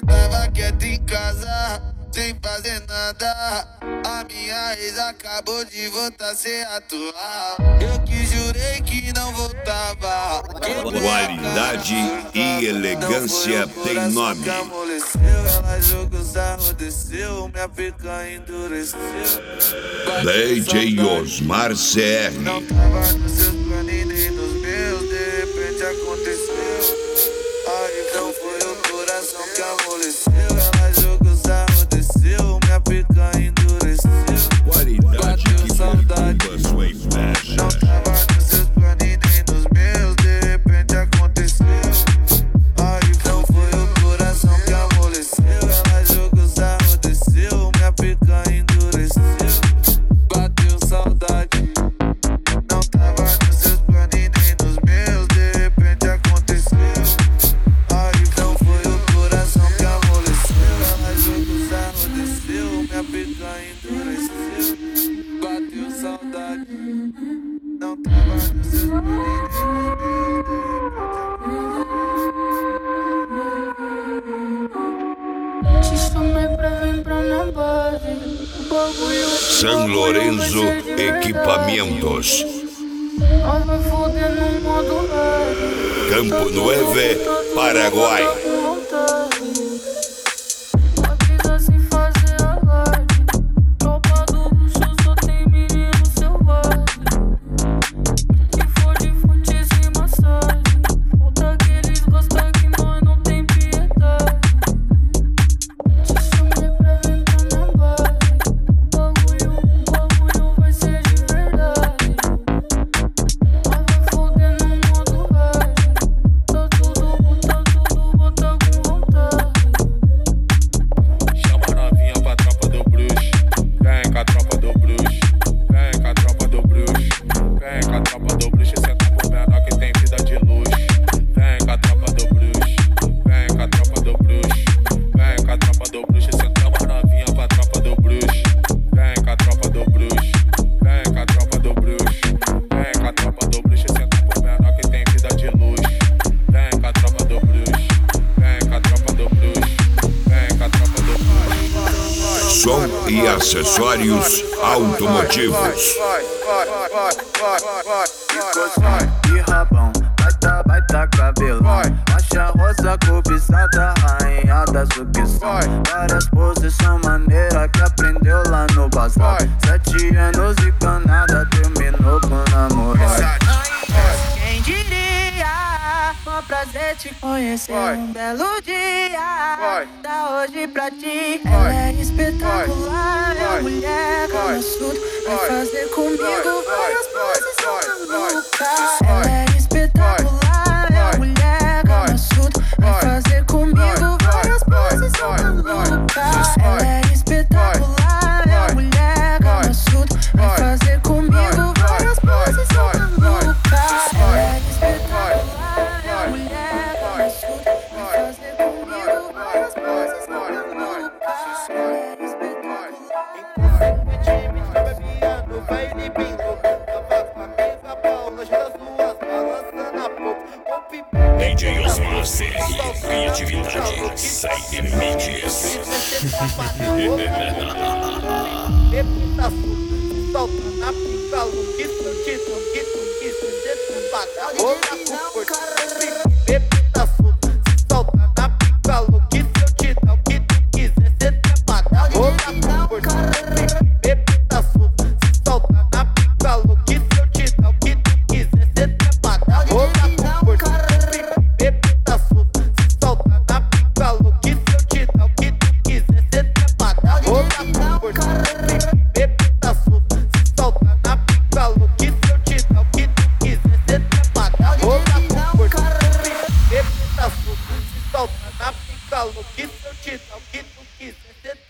tava quieto em casa, sem fazer nada. A minha ex acabou de voltar sem atuar. Eu que jurei que não voltava. Qualidade e elegância tem nome. Ela jogou sarro, desceu, minha pica endureceu. DJ Osmar CR. Não tava nos seus planos nem nos meus, de repente aconteceu. Aí não foi o coração que amoleceu. Ela jogou sarro, desceu, minha pica endureceu. Qualidade que perturba sua inveja. Não tava nos seus planos nem nos meus, de repente aconteceu. Aí não foi o coração que amoleceu. Ela jogou sarro, desceu, minha pica endureceu. Bateu saudade. Não tava nos seus planos nem nos meus, de repente aconteceu. Aí não foi o coração que amoleceu. Ela jogou sarro, desceu, minha pica endureceu. Bateu saudade. Não tava nos seus planos nem nos meus, Te chamei pra vir pra minha base. O bagulho San Lorenzo Equipamentos. nós vai foder no modo hard. Campo Nueve, Paraguai. Avisa sem fazer alarde. Tropa do bruxo só tem menino selvagem. Que for de futes e massagem. Falta que eles gostam que nós não tem piedade. Te chamei pra vir pra minha base. O bagulho vai ser de verdade. Nós vai foder no modo hard. Tá tudo, bota com vontade. Chama a novinha pra tropa do bruxo. Vem com a tropa do bruxo. Vem com a tropa do bruxo. Vem com a tropa do bruxo. Senta por menor que tem vida de luxo. Vem com a tropa do bruxo. Vem com a tropa do bruxo. Vem com a tropa do bruxo. Senta a novinha pra tropa do bruxo. Vem com a tropa do bruxo. Vem com a tropa do bruxo. Vem com a tropa do bruxo. Senta por menor que tem vida de luxo. Vem com a tropa do bruxo. Vem com a tropa do bruxo. Vem com a tropa do bruxo. Som e acessórios automotivos. E rabão, baita cabelo. Faixa rosa cobiçada, rainha da sucção. Várias posição maneira que aprendeu lá no bazar. 7 anos e canada, terminou com namorado. Quem diria, um prazer te conhecer. Um belo dia, da hoje pra ti. Ela é espetacular, é a mulher cabeçuda. Vai fazer comigo várias poses malucas. Ela é espetacular, é a mulher cabeçuda. Vai fazer comigo várias poses malucas. Ela é espetacular, é a mulher cabeçuda. Vai fazer comigo várias poses malucas. Ela é espetacular, é a mulher cabeçuda. Vai fazer comigo várias poses malucas. Ela é espetacular. DJ Osmar CR. Criatividade sem limites. Repita solta na pica, que dedo, pagar. Outra por